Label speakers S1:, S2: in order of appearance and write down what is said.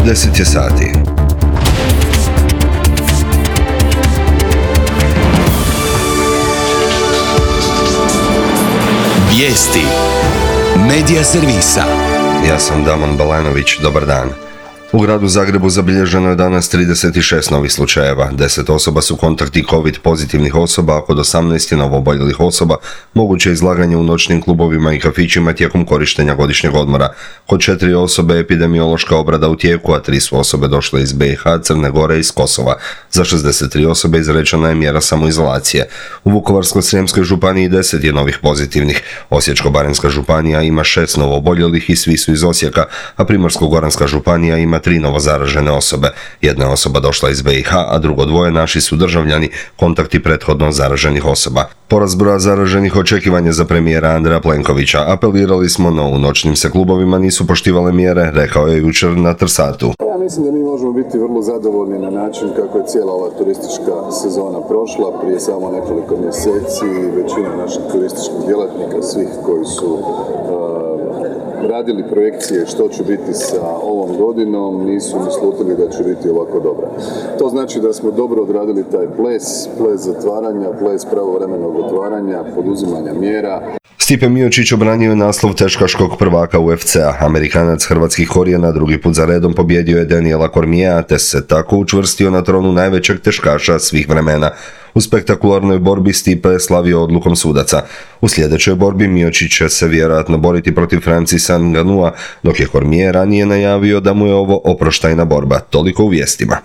S1: 10 je sati.
S2: Vijesti Medija servisa.
S1: Ja sam Damon Balanović, dobar dan. U gradu Zagrebu zabilježeno je danas 36 novih slučajeva. 10 osoba su kontakti COVID pozitivnih osoba, a kod 18 je novooboljelih osoba moguće izlaganje u noćnim klubovima i kafićima tijekom korištenja godišnjeg odmora. Kod 4 osobe je epidemiološka obrada u tijeku, a 3 su osobe došle iz BiH, Crne Gore i iz Kosova. Za 63 osobe izrečena je mjera samoizolacije. U Vukovarsko-srijemskoj županiji 10 je novih pozitivnih. Osječko-baranjska županija ima 6 novooboljelih i svi su iz Osijeka, a Primorsko-goranska županija ima 3 novozaražene osobe. Jedna je osoba došla iz BiH, a drugo dvoje naši su državljani, kontakti prethodno zaraženih osoba. Porast broja zaraženih očekivanje za premijera Andreja Plenkovića. Apelirali smo, no u noćnim se klubovima nisu poštivale mjere, rekao je jučer na Trsatu.
S3: Ja mislim da mi možemo biti vrlo zadovoljni na način kako je cijela ova turistička sezona prošla. Prije samo nekoliko mjeseci većina naših turističkih djelatnika, svih koji su radili projekcije što će biti sa ovom godinom, nisu ni slutili da će biti ovako dobra. To znači da smo dobro odradili taj ples zatvaranja, ples pravovremenog otvaranja, poduzimanja mjera.
S1: Stipe Miocić obranio je naslov teškaškog prvaka UFC-a. Amerikanac hrvatskih korijena drugi put za redom pobjedio je Daniela Cormiera, te se tako učvrstio na tronu najvećeg teškaša svih vremena. U spektakularnoj borbi Stipe je slavio odlukom sudaca. U sljedećoj borbi Miocić će se vjerojatno boriti protiv Francisa Ngannou'a, dok je Cormier ranije najavio da mu je ovo oproštajna borba. Toliko u vijestima.